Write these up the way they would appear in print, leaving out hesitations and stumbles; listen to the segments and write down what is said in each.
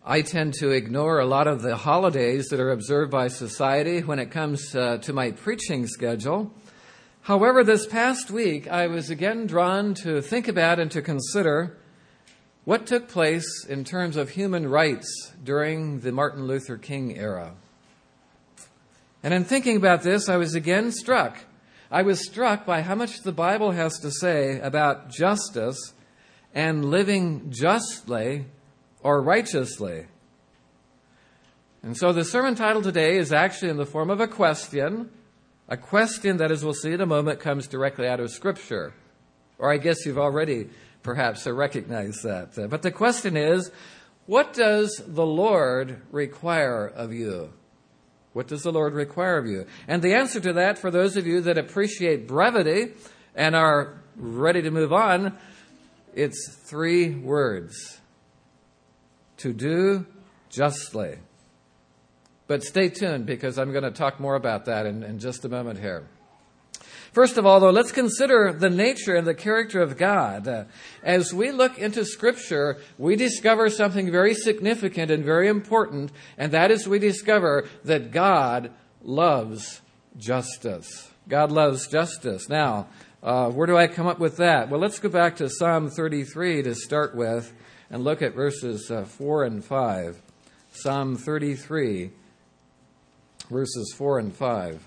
I tend to ignore a lot of the holidays that are observed by society when it comes to my preaching schedule. However, this past week, I was again drawn to think about and to consider what took place in terms of human rights during the Martin Luther King era. And in thinking about this, I was again struck. I was struck by how much the Bible has to say about justice and living justly or righteously. And so the sermon title today is actually in the form of a question that, as we'll see in a moment, comes directly out of Scripture. Or I guess you've already perhaps recognized that. But the question is, what does the Lord require of you? What does the Lord require of you? And the answer to that, for those of you that appreciate brevity and are ready to move on, it's 3 words. To do justly. But stay tuned, because I'm going to talk more about that in just a moment here. First of all, though, let's consider the nature and the character of God. As we look into Scripture, we discover something very significant and very important, and that is we discover that God loves justice. God loves justice. Now, where do I come up with that? Well, let's go back to Psalm 33 to start with and look at verses 4 and 5. Psalm 33, verses 4 and 5.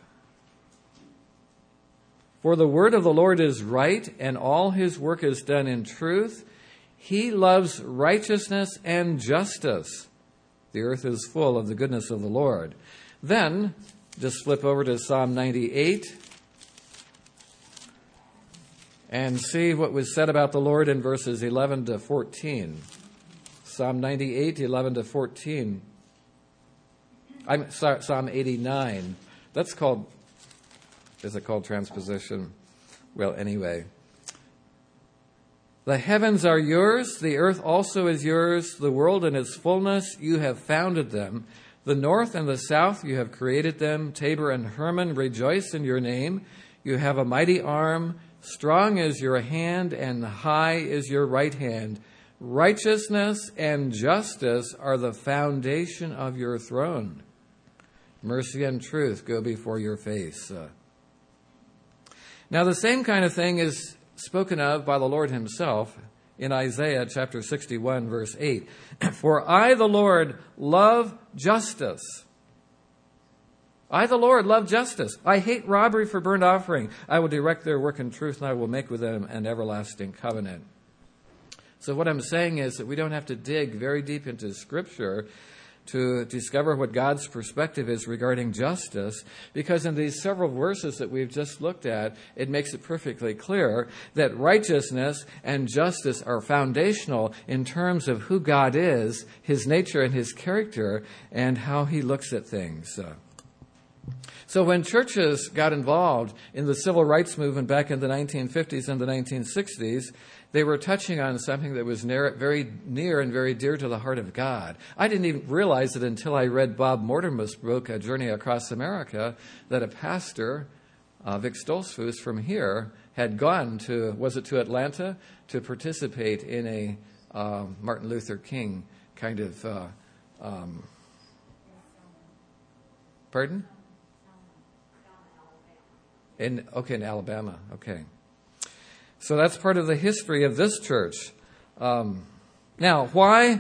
For the word of the Lord is right, and all his work is done in truth. He loves righteousness and justice. The earth is full of the goodness of the Lord. Then, just flip over to Psalm 98 and see what was said about the Lord in verses 11 to 14. Psalm 98, 11 to 14. I'm sorry, Psalm 89. Is it called transposition? Well, anyway. The heavens are yours, the earth also is yours, the world and its fullness, you have founded them. The north and the south, you have created them. Tabor and Hermon rejoice in your name. You have a mighty arm, strong is your hand, and high is your right hand. Righteousness and justice are the foundation of your throne. Mercy and truth go before your face. Now, the same kind of thing is spoken of by the Lord himself in Isaiah chapter 61, verse 8. For I, the Lord, love justice. I, the Lord, love justice. I hate robbery for burnt offering. I will direct their work in truth, and I will make with them an everlasting covenant. So what I'm saying is that we don't have to dig very deep into Scripture to discover what God's perspective is regarding justice, because in these several verses that we've just looked at, it makes it perfectly clear that righteousness and justice are foundational in terms of who God is, his nature and his character, and how he looks at things. So when churches got involved in the civil rights movement back in the 1950s and the 1960s, they were touching on something that was very near and very dear to the heart of God. I didn't even realize it until I read Bob Mortimer's book, A Journey Across America, that a pastor, Vic Stoltzfus from here, had gone to Atlanta to participate in a Martin Luther King kind of, pardon? In Alabama, okay. So that's part of the history of this church. Now, why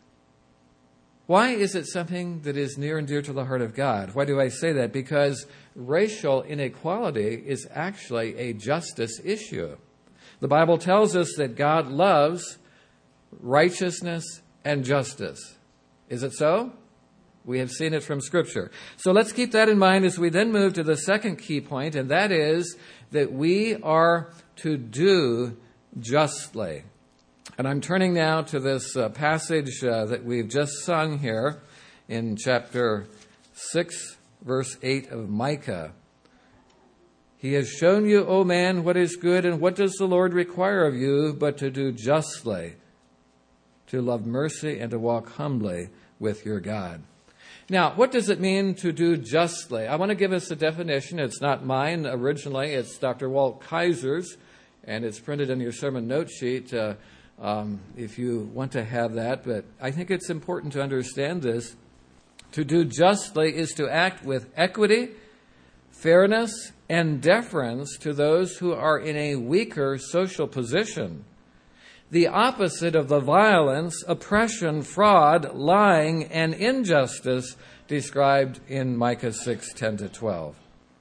is it something that is near and dear to the heart of God? Why do I say that? Because racial inequality is actually a justice issue. The Bible tells us that God loves righteousness and justice. Is it so? We have seen it from Scripture. So let's keep that in mind as we then move to the second key point, and that is that we are to do justly. And I'm turning now to this passage that we've just sung here in chapter 6, verse 8 of Micah. He has shown you, O man, what is good, and what does the Lord require of you but to do justly, to love mercy, and to walk humbly with your God. Now, what does it mean to do justly? I want to give us a definition. It's not mine originally. It's Dr. Walt Kaiser's, and it's printed in your sermon note sheet. if you want to have that. But I think it's important to understand this. To do justly is to act with equity, fairness, and deference to those who are in a weaker social position. The opposite of the violence, oppression, fraud, lying, and injustice described in Micah 6:10-12.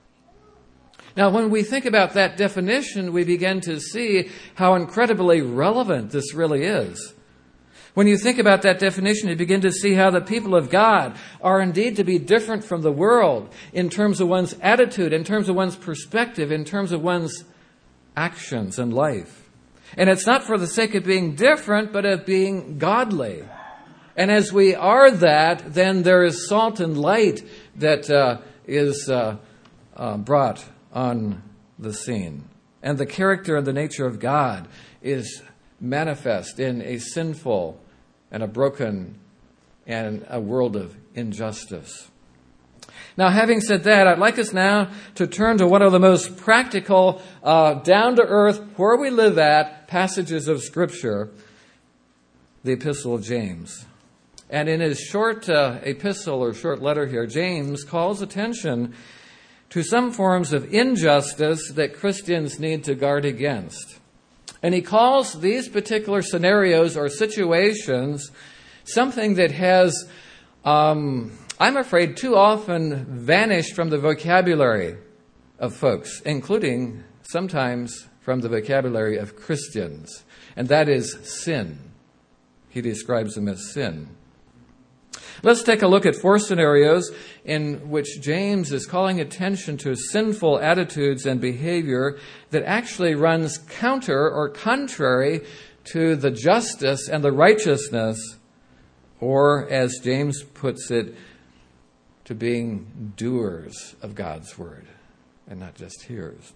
Now, when we think about that definition, we begin to see how incredibly relevant this really is. When you think about that definition, you begin to see how the people of God are indeed to be different from the world in terms of one's attitude, in terms of one's perspective, in terms of one's actions and life. And it's not for the sake of being different, but of being godly. And as we are that, then there is salt and light that is brought on the scene. And the character and the nature of God is manifest in a sinful and a broken and a world of injustice. Now, having said that, I'd like us now to turn to one of the most practical, down-to-earth, where we live at passages of Scripture, the Epistle of James. And in his short epistle or short letter here, James calls attention to some forms of injustice that Christians need to guard against. And he calls these particular scenarios or situations something that has, I'm afraid, too often vanished from the vocabulary of folks, including sometimes from the vocabulary of Christians. And that is sin. He describes them as sin. Let's take a look at 4 scenarios in which James is calling attention to sinful attitudes and behavior that actually runs counter or contrary to the justice and the righteousness, or as James puts it, to being doers of God's word and not just hearers.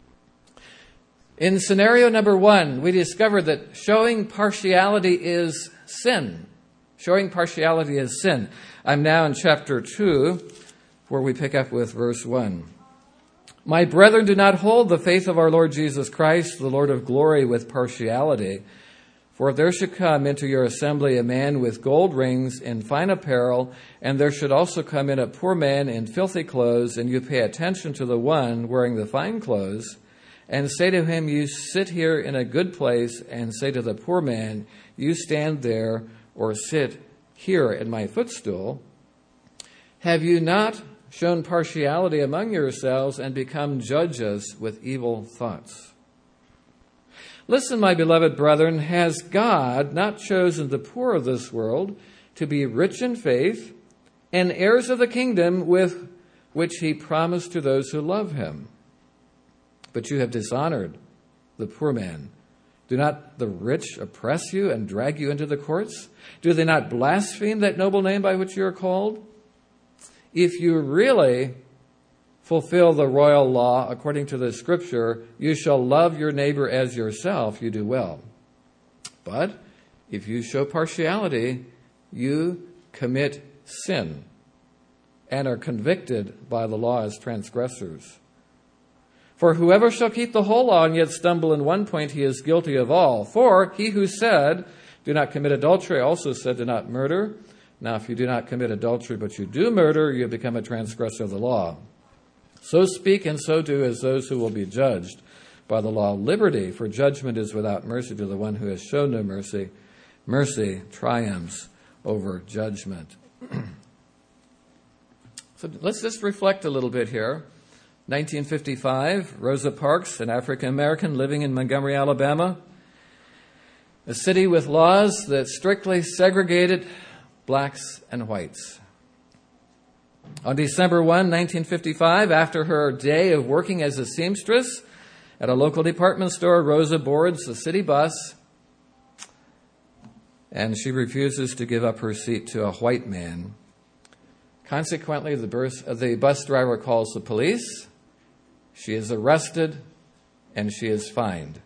In scenario number 1, we discover that showing partiality is sin. Showing partiality is sin. I'm now in chapter 2, where we pick up with verse 1. My brethren, do not hold the faith of our Lord Jesus Christ, the Lord of glory, with partiality. For if there should come into your assembly a man with gold rings in fine apparel, and there should also come in a poor man in filthy clothes, and you pay attention to the one wearing the fine clothes, and say to him, you sit here in a good place, and say to the poor man, you stand there, or sit here at my footstool, have you not shown partiality among yourselves and become judges with evil thoughts? Listen, my beloved brethren, has God not chosen the poor of this world to be rich in faith and heirs of the kingdom with which he promised to those who love him? But you have dishonored the poor man. Do not the rich oppress you and drag you into the courts? Do they not blaspheme that noble name by which you are called? If you really fulfill the royal law according to the Scripture, you shall love your neighbor as yourself, you do well. But if you show partiality, you commit sin and are convicted by the law as transgressors. For whoever shall keep the whole law and yet stumble in one point, he is guilty of all. For he who said, do not commit adultery, also said, do not murder. Now, if you do not commit adultery, but you do murder, you have become a transgressor of the law. So speak and so do as those who will be judged by the law of liberty. For judgment is without mercy to the one who has shown no mercy. Mercy triumphs over judgment. So let's just reflect a little bit here. 1955, Rosa Parks, an African-American living in Montgomery, Alabama, a city with laws that strictly segregated blacks and whites. On December 1, 1955, after her day of working as a seamstress at a local department store, Rosa boards the city bus, and she refuses to give up her seat to a white man. Consequently, the bus driver calls the police. She is arrested, and she is fined.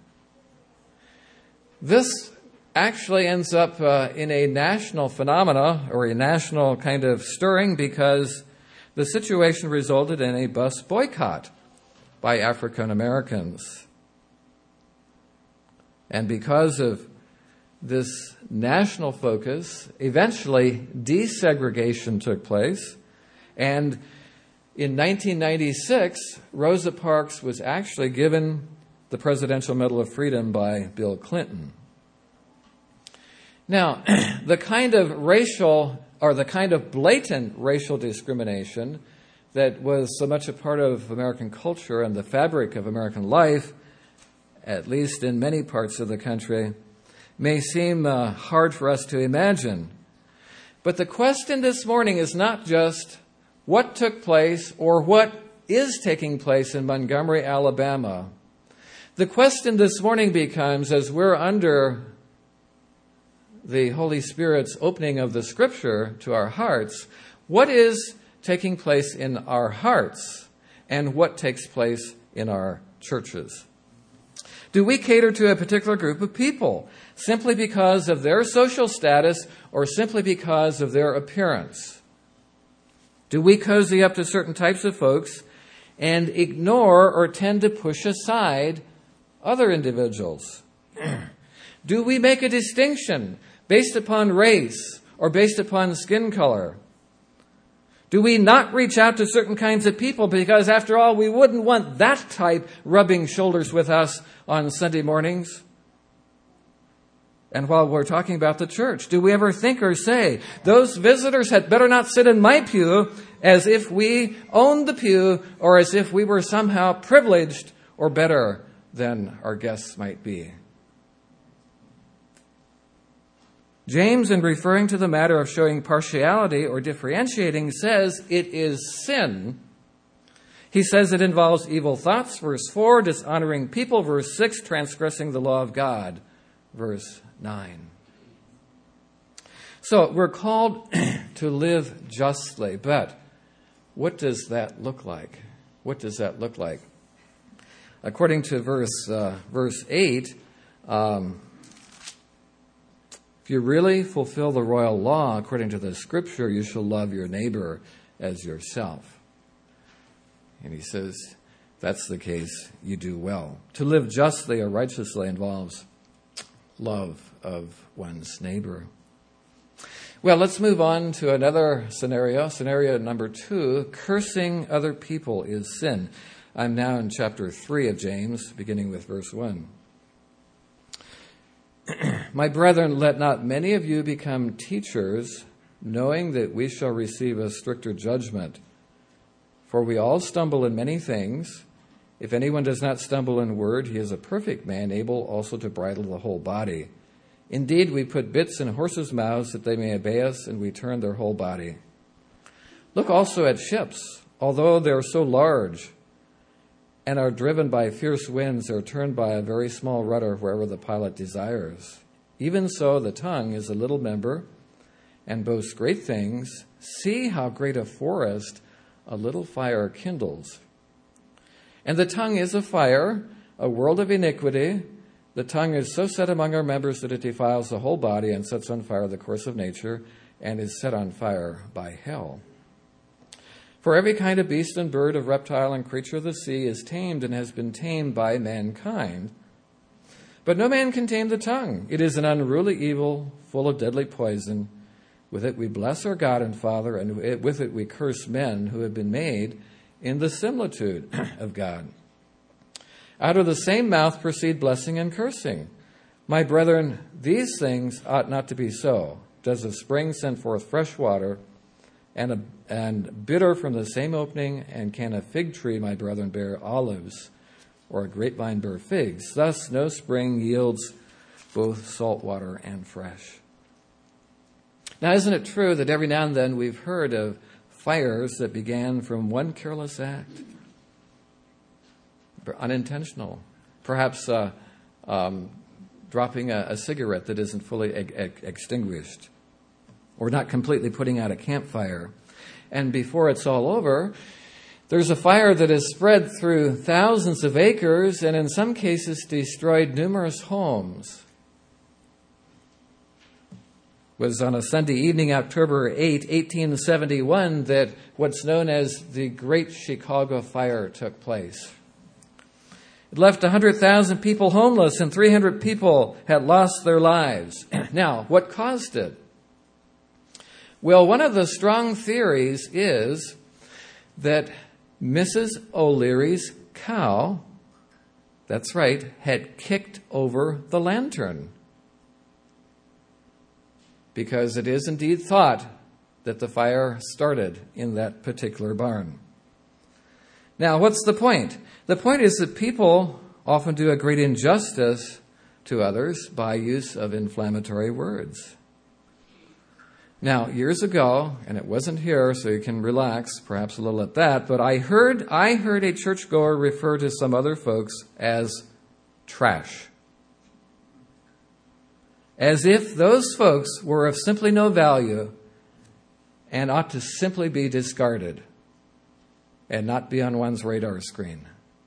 This actually ends up in a national phenomena, or a national kind of stirring, because the situation resulted in a bus boycott by African Americans. And because of this national focus, eventually desegregation took place. And in 1996, Rosa Parks was actually given the Presidential Medal of Freedom by Bill Clinton. Now, the kind of blatant racial discrimination that was so much a part of American culture and the fabric of American life, at least in many parts of the country, may seem hard for us to imagine. But the question this morning is not just what took place or what is taking place in Montgomery, Alabama. The question this morning becomes, as we're under the Holy Spirit's opening of the Scripture to our hearts, what is taking place in our hearts and what takes place in our churches? Do we cater to a particular group of people simply because of their social status or simply because of their appearance? Do we cozy up to certain types of folks and ignore or tend to push aside other individuals? Do we make a distinction based upon race or based upon skin color? Do we not reach out to certain kinds of people because, after all, we wouldn't want that type rubbing shoulders with us on Sunday mornings? And while we're talking about the church, do we ever think or say, those visitors had better not sit in my pew, as if we owned the pew or as if we were somehow privileged or better than our guests might be? James, in referring to the matter of showing partiality or differentiating, says it is sin. He says it involves evil thoughts, verse 4, dishonoring people, verse 6, transgressing the law of God, verse 9. So we're called to live justly, but what does that look like? What does that look like? According to verse 8, if you really fulfill the royal law according to the Scripture, you shall love your neighbor as yourself. And he says, if that's the case, you do well. To live justly or righteously involves love of one's neighbor. Well, let's move on to another scenario. Scenario number 2, cursing other people is sin. I'm now in chapter 3 of James, beginning with verse 1. My brethren, let not many of you become teachers, knowing that we shall receive a stricter judgment. For we all stumble in many things. If anyone does not stumble in word, he is a perfect man, able also to bridle the whole body. Indeed, we put bits in horses' mouths that they may obey us, and we turn their whole body. Look also at ships. Although they are so large and are driven by fierce winds, they are turned by a very small rudder wherever the pilot desires. Even so, the tongue is a little member and boasts great things. See how great a forest a little fire kindles. And the tongue is a fire, a world of iniquity. The tongue is so set among our members that it defiles the whole body and sets on fire the course of nature and is set on fire by hell. For every kind of beast and bird, of reptile and creature of the sea is tamed and has been tamed by mankind. But no man can tame the tongue. It is an unruly evil, full of deadly poison. With it we bless our God and Father, and with it we curse men who have been made in the similitude of God. Out of the same mouth proceed blessing and cursing. My brethren, these things ought not to be so. Does a spring send forth fresh water, and bitter from the same opening? And can a fig tree, my brethren, bear olives, or a grapevine bear figs? Thus no spring yields both salt water and fresh. Now, isn't it true that every now and then we've heard of fires that began from one careless act? Unintentional. Perhaps dropping a cigarette that isn't fully extinguished, or not completely putting out a campfire. And before it's all over, there's a fire that has spread through thousands of acres and in some cases destroyed numerous homes. It was on a Sunday evening, October 8, 1871, that what's known as the Great Chicago Fire took place. It left 100,000 people homeless and 300 people had lost their lives. Now, what caused it? Well, one of the strong theories is that Mrs. O'Leary's cow, that's right, had kicked over the lantern. Because it is indeed thought that the fire started in that particular barn. Now, what's the point? The point is that people often do a great injustice to others by use of inflammatory words. Now, years ago, and it wasn't here, so you can relax perhaps a little at that, but I heard a churchgoer refer to some other folks as trash. As if those folks were of simply no value and ought to simply be discarded and not be on one's radar screen.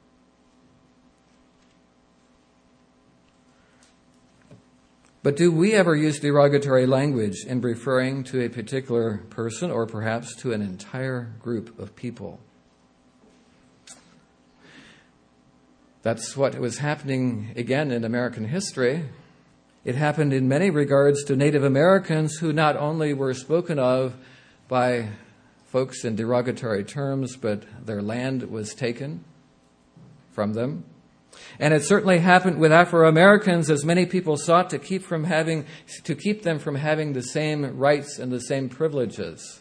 But do we ever use derogatory language in referring to a particular person or perhaps to an entire group of people? That's what was happening again in American history. It happened in many regards to Native Americans who not only were spoken of by folks in derogatory terms, but their land was taken from them. And it certainly happened with Afro-Americans as many people sought to keep them from having the same rights and the same privileges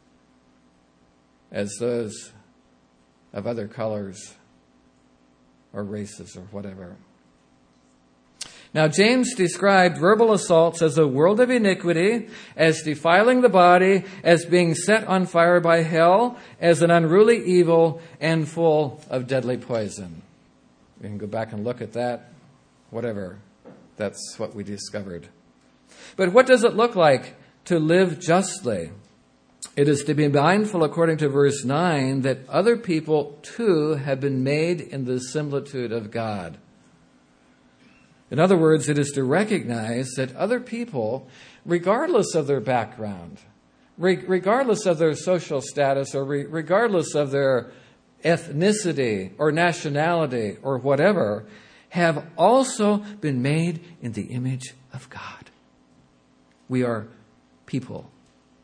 as those of other colors or races or whatever. Now, James described verbal assaults as a world of iniquity, as defiling the body, as being set on fire by hell, as an unruly evil, and full of deadly poison. We can go back and look at that. Whatever. That's what we discovered. But what does it look like to live justly? It is to be mindful, according to verse 9, that other people too have been made in the similitude of God. In other words, it is to recognize that other people, regardless of their background, regardless of their social status, or regardless of their ethnicity or nationality or whatever, have also been made in the image of God. We are people.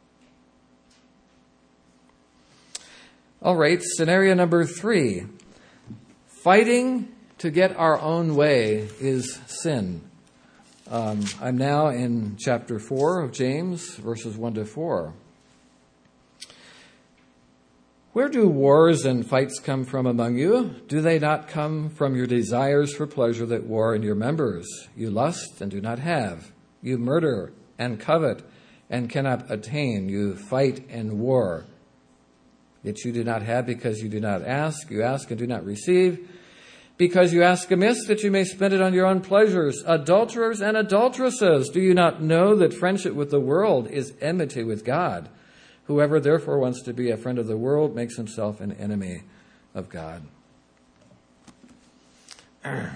All right, scenario number 3. Fighting to get our own way is sin. I'm now in chapter 4 of James, verses 1 to 4. Where do wars and fights come from among you? Do they not come from your desires for pleasure that war in your members? You lust and do not have. You murder and covet and cannot attain. You fight and war. Yet you do not have because you do not ask. You ask and do not receive, because you ask amiss that you may spend it on your own pleasures. Adulterers and adulteresses, do you not know that friendship with the world is enmity with God? Whoever therefore wants to be a friend of the world makes himself an enemy of God. A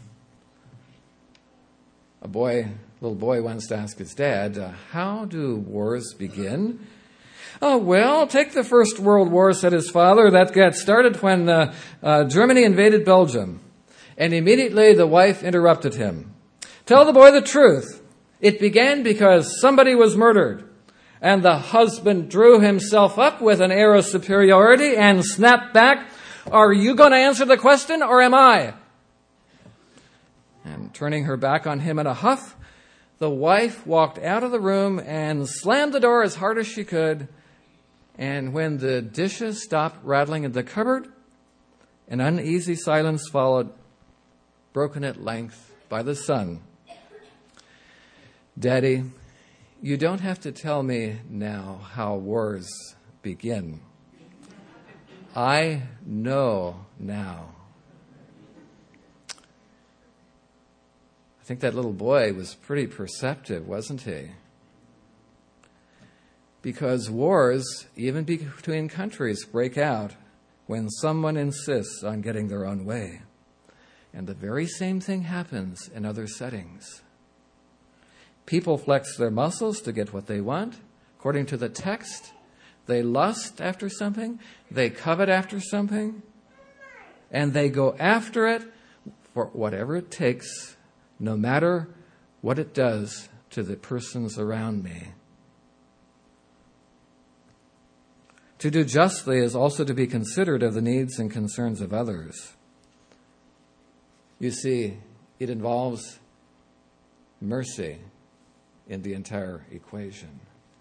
little boy wants to ask his dad, how do wars begin? Oh, well, take the First World War, said his father. That got started when Germany invaded Belgium. And immediately the wife interrupted him. Tell the boy the truth. It began because somebody was murdered. And the husband drew himself up with an air of superiority and snapped back, are you going to answer the question or am I? And turning her back on him in a huff, the wife walked out of the room and slammed the door as hard as she could. And when the dishes stopped rattling in the cupboard, an uneasy silence followed, broken at length by the son. Daddy, you don't have to tell me now how wars begin. I know now. I think that little boy was pretty perceptive, wasn't he? Because wars, even between countries, break out when someone insists on getting their own way. And the very same thing happens in other settings. People flex their muscles to get what they want. According to the text, they lust after something, they covet after something, and they go after it for whatever it takes, no matter what it does to the persons around me. To do justly is also to be considerate of the needs and concerns of others. You see, it involves mercy in the entire equation.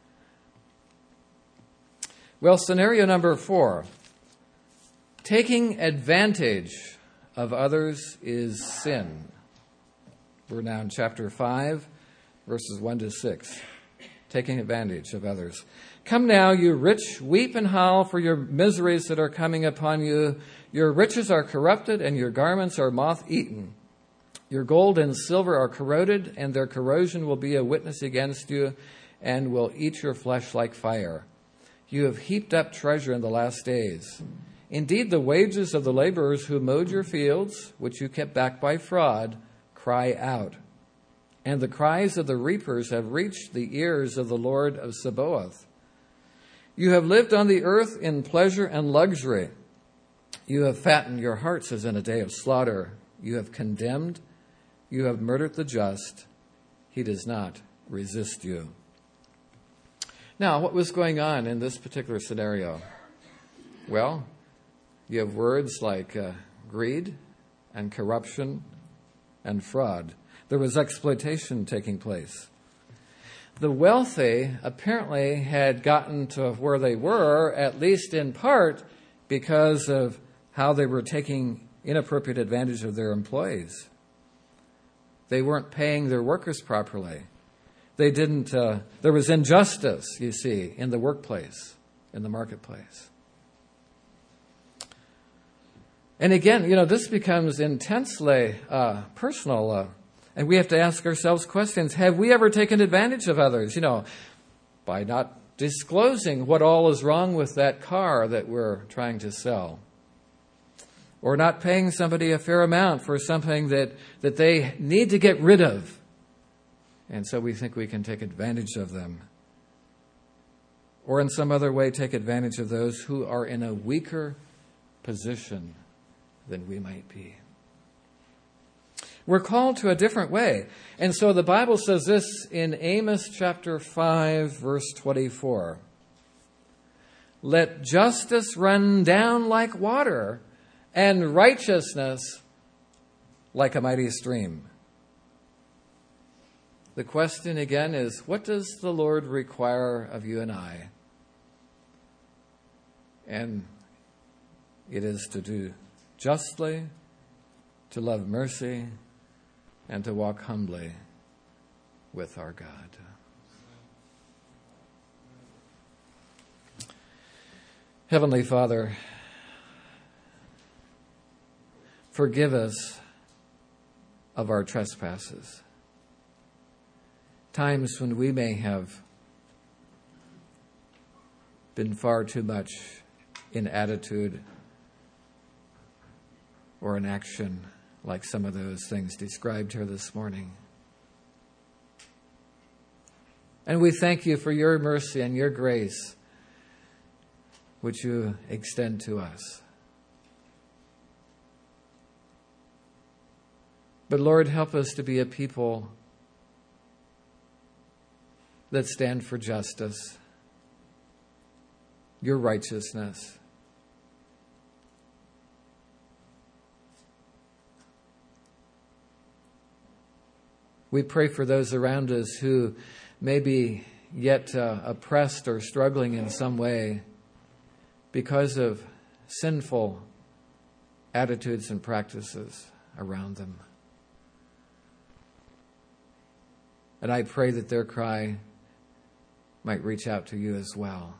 Well, scenario number 4. Taking advantage of others is sin. We're now in chapter 5, verses 1 to 6. Taking advantage of others. Come now, you rich, weep and howl for your miseries that are coming upon you. Your riches are corrupted, and your garments are moth-eaten. Your gold and silver are corroded, and their corrosion will be a witness against you, and will eat your flesh like fire. You have heaped up treasure in the last days. Indeed, the wages of the laborers who mowed your fields, which you kept back by fraud, cry out. And the cries of the reapers have reached the ears of the Lord of Sabaoth. You have lived on the earth in pleasure and luxury. You have fattened your hearts as in a day of slaughter. You have condemned. You have murdered the just. He does not resist you. Now, what was going on in this particular scenario? Well, you have words like greed and corruption and fraud. There was exploitation taking place. The wealthy apparently had gotten to where they were, at least in part, because of how they were taking inappropriate advantage of their employees. They weren't paying their workers properly. There was injustice, you see, in the workplace, in the marketplace. And again, this becomes intensely personal. And we have to ask ourselves questions. Have we ever taken advantage of others? By not disclosing what all is wrong with that car that we're trying to sell. Or not paying somebody a fair amount for something that they need to get rid of. And so we think we can take advantage of them. Or in some other way take advantage of those who are in a weaker position than we might be. We're called to a different way. And so the Bible says this in Amos chapter 5, verse 24. Let justice run down like water, and righteousness like a mighty stream. The question again is, what does the Lord require of you and I? And it is to do justly, to love mercy, and to walk humbly with our God. Heavenly Father, forgive us of our trespasses. Times when we may have been far too much in attitude or in action like some of those things described here this morning. And we thank you for your mercy and your grace, which you extend to us. But Lord, help us to be a people that stand for justice, your righteousness. We pray for those around us who may be yet oppressed or struggling in some way because of sinful attitudes and practices around them. And I pray that their cry might reach out to you as well.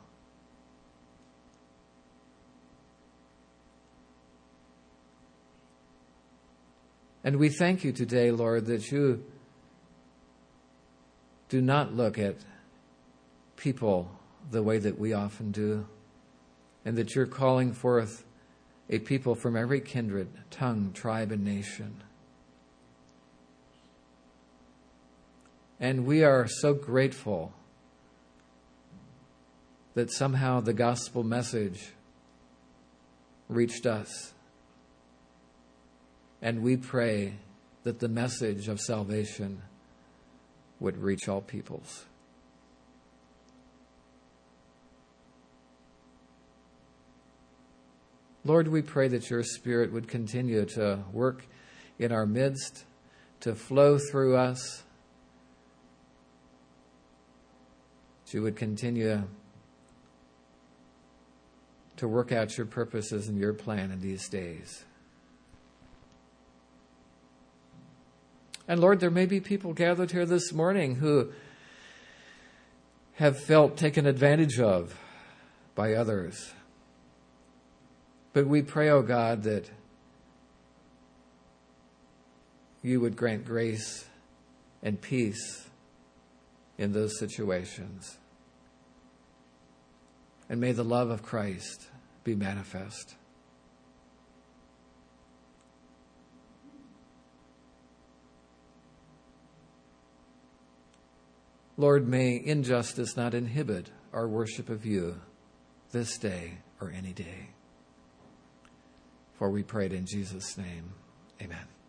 And we thank you today, Lord, that you do not look at people the way that we often do, and that you're calling forth a people from every kindred, tongue, tribe, and nation. And we are so grateful that somehow the gospel message reached us. And we pray that the message of salvation would reach all peoples. Lord, we pray that your Spirit would continue to work in our midst, to flow through us, that you would continue to work out your purposes and your plan in these days. And Lord, there may be people gathered here this morning who have felt taken advantage of by others. But we pray, O God, that you would grant grace and peace in those situations. And may the love of Christ be manifest. Lord, may injustice not inhibit our worship of you this day or any day. For we pray it in Jesus' name. Amen.